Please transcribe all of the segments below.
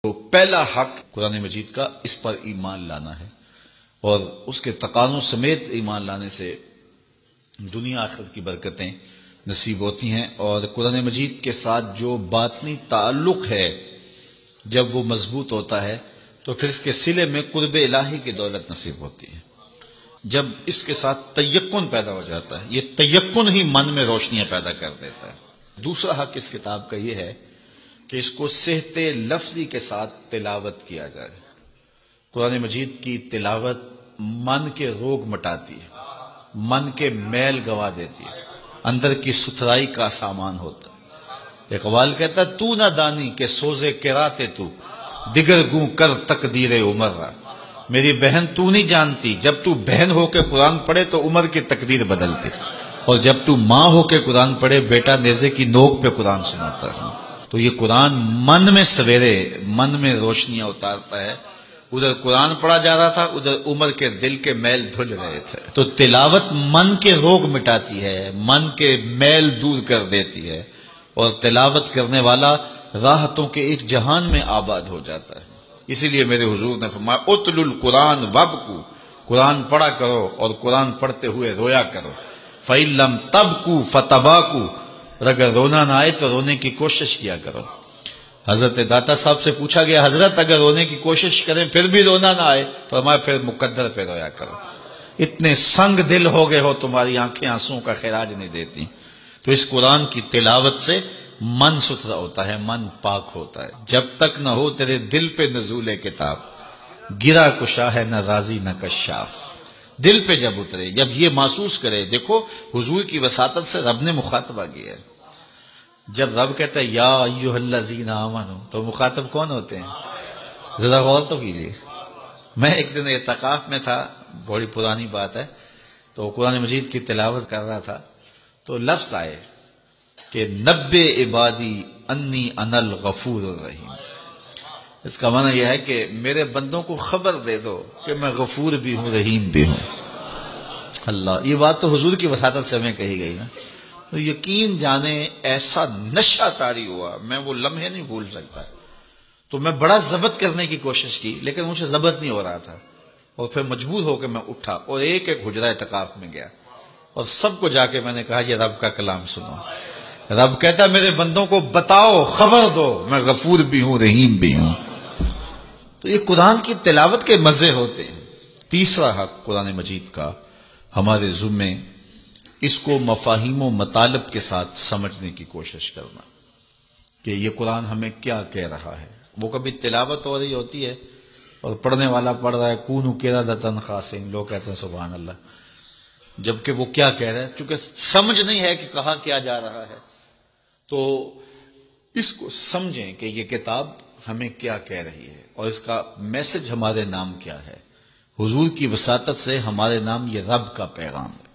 تو پہلا حق قرآن مجید کا اس پر ایمان لانا ہے، اور اس کے تقاضوں سمیت ایمان لانے سے دنیا آخرت کی برکتیں نصیب ہوتی ہیں، اور قرآن مجید کے ساتھ جو باطنی تعلق ہے جب وہ مضبوط ہوتا ہے تو پھر اس کے صلے میں قرب الہی کی دولت نصیب ہوتی ہے۔ جب اس کے ساتھ تیقن پیدا ہو جاتا ہے، یہ تیقن ہی من میں روشنیاں پیدا کر دیتا ہے۔ دوسرا حق اس کتاب کا یہ ہے کہ اس کو صحت لفظی کے ساتھ تلاوت کیا جائے۔ قرآن مجید کی تلاوت من کے روگ مٹاتی ہے، من کے میل گوا دیتی ہے، اندر کی ستھرائی کا سامان ہوتا ہے۔ اقبال کہتا ہے تو نہ دانی کہ سوزے کراتے تو دیگر گوں کر تقدیر عمر را۔ میری بہن تو نہیں جانتی، جب تو بہن ہو کے قرآن پڑھے تو عمر کی تقدیر بدلتی، اور جب تو ماں ہو کے قرآن پڑھے بیٹا نیزے کی نوک پہ قرآن سناتا ہے۔ تو یہ قرآن من میں سویرے من میں روشنیاں اتارتا ہے۔ ادھر قرآن پڑھا جا رہا تھا، ادھر عمر کے دل کے میل دھل رہے تھے۔ تو تلاوت من کے روگ مٹاتی ہے، من کے میل دور کر دیتی ہے، اور تلاوت کرنے والا راحتوں کے ایک جہان میں آباد ہو جاتا ہے۔ اسی لیے میرے حضور نے فرمایا اتل القرآن وابکو، قرآن پڑھا کرو اور قرآن پڑھتے ہوئے رویا کرو۔ فَإِن لَمْ تَبْكُوا فَتَبَاكُوا، اور اگر رونا نہ آئے تو رونے کی کوشش کیا کرو۔ حضرت داتا صاحب سے پوچھا گیا حضرت اگر رونے کی کوشش کریں پھر بھی رونا نہ آئے، فرمایا پھر مقدر پہ رویا کرو۔ اتنے سنگ دل ہو گئے ہو تمہاری آنکھیں آنسوں کا خراج نہیں دیتی۔ تو اس قرآن کی تلاوت سے من ستھرا ہوتا ہے، من پاک ہوتا ہے۔ جب تک نہ ہو تیرے دل پہ نزول کتاب، گرا کشا ہے نہ راضی نہ کشاف۔ دل پہ جب اترے، جب یہ محسوس کرے، دیکھو حضور کی وساطت سے رب نے مخاطبہ کیا ہے۔ جب رب کہتا ہے یا ایھا الذین آمنوا، تو مخاطب کون ہوتے ہیں؟ ذرا غور تو کیجیے۔ میں ایک دن اعتکاف میں تھا، بڑی پرانی بات ہے، تو قرآن مجید کی تلاوت کر رہا تھا، تو لفظ آئے کہ نبّئ عبادی انی انا الغفور الرحیم۔ اس کا معنی یہ ہے کہ میرے بندوں کو خبر دے دو کہ میں غفور بھی ہوں رحیم بھی ہوں۔ اللہ، یہ بات تو حضور کی وساطت سے ہمیں کہی گئی نا۔ تو یقین جانے ایسا نشہ طاری ہوا، میں وہ لمحے نہیں بھول سکتا۔ تو میں بڑا ضبط کرنے کی کوشش کی لیکن مجھے ضبط نہیں ہو رہا تھا، اور پھر مجبور ہو کے میں اٹھا اور ایک ایک حجرہ اعتکاف میں گیا، اور سب کو جا کے میں نے کہا یہ رب کا کلام سنو۔ رب کہتا میرے بندوں کو بتاؤ، خبر دو، میں غفور بھی ہوں رحیم بھی ہوں۔ تو یہ قرآن کی تلاوت کے مزے ہوتے ہیں۔ تیسرا حق قرآن مجید کا ہمارے ذمے، اس کو مفاہیم و مطالب کے ساتھ سمجھنے کی کوشش کرنا کہ یہ قرآن ہمیں کیا کہہ رہا ہے۔ وہ کبھی تلاوت ہو رہی ہوتی ہے اور پڑھنے والا پڑھ رہا ہے کونوا قردۃ خاسئین، لوگ کہتے ہیں سبحان اللہ، جبکہ وہ کیا کہہ رہا ہے، چونکہ سمجھ نہیں ہے کہ کہاں کیا جا رہا ہے۔ تو اس کو سمجھیں کہ یہ کتاب ہمیں کیا کہہ رہی ہے، اور اس کا میسج ہمارے نام کیا ہے۔ حضور کی وساطت سے ہمارے نام یہ رب کا پیغام ہے۔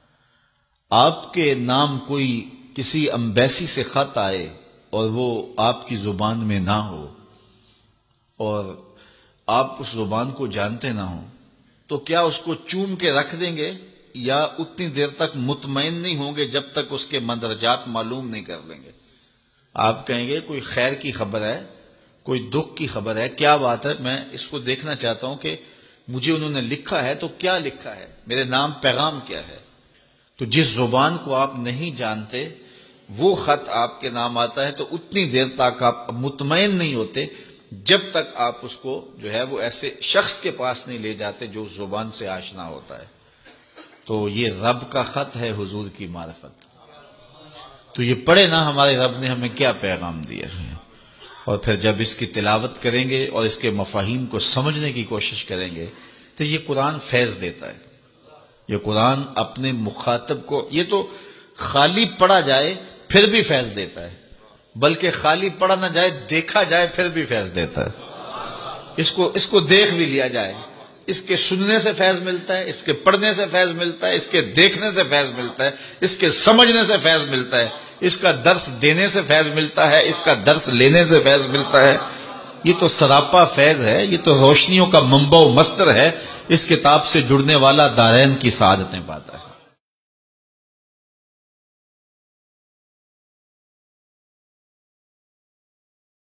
آپ کے نام کوئی کسی امبیسی سے خط آئے اور وہ آپ کی زبان میں نہ ہو، اور آپ اس زبان کو جانتے نہ ہوں، تو کیا اس کو چوم کے رکھ دیں گے، یا اتنی دیر تک مطمئن نہیں ہوں گے جب تک اس کے مندرجات معلوم نہیں کر لیں گے؟ آپ کہیں گے کوئی خیر کی خبر ہے، کوئی دکھ کی خبر ہے، کیا بات ہے، میں اس کو دیکھنا چاہتا ہوں کہ مجھے انہوں نے لکھا ہے تو کیا لکھا ہے، میرے نام پیغام کیا ہے۔ تو جس زبان کو آپ نہیں جانتے وہ خط آپ کے نام آتا ہے، تو اتنی دیر تک آپ مطمئن نہیں ہوتے جب تک آپ اس کو جو ہے وہ ایسے شخص کے پاس نہیں لے جاتے جو اس زبان سے آشنا ہوتا ہے۔ تو یہ رب کا خط ہے، حضور کی معرفت۔ تو یہ پڑھے نا ہمارے رب نے ہمیں کیا پیغام دیا ہے، اور پھر جب اس کی تلاوت کریں گے اور اس کے مفاہیم کو سمجھنے کی کوشش کریں گے تو یہ قرآن فیض دیتا ہے۔ یہ قرآن اپنے مخاطب کو، یہ تو خالی پڑھا جائے پھر بھی فیض دیتا ہے، بلکہ خالی پڑھا نہ جائے، دیکھا جائے پھر بھی فیض دیتا ہے۔ اس کو دیکھ بھی لیا جائے، اس کے سننے سے فیض ملتا ہے، اس کے پڑھنے سے فیض ملتا ہے، اس کے دیکھنے سے فیض ملتا ہے، اس کے سمجھنے سے فیض ملتا ہے، اس کا درس دینے سے فیض ملتا ہے، اس کا درس لینے سے فیض ملتا ہے۔ یہ تو سراپا فیض ہے، یہ تو روشنیوں کا منبع و مصدر ہے۔ اس کتاب سے جڑنے والا دارین کی سعادتیں پاتا ہے۔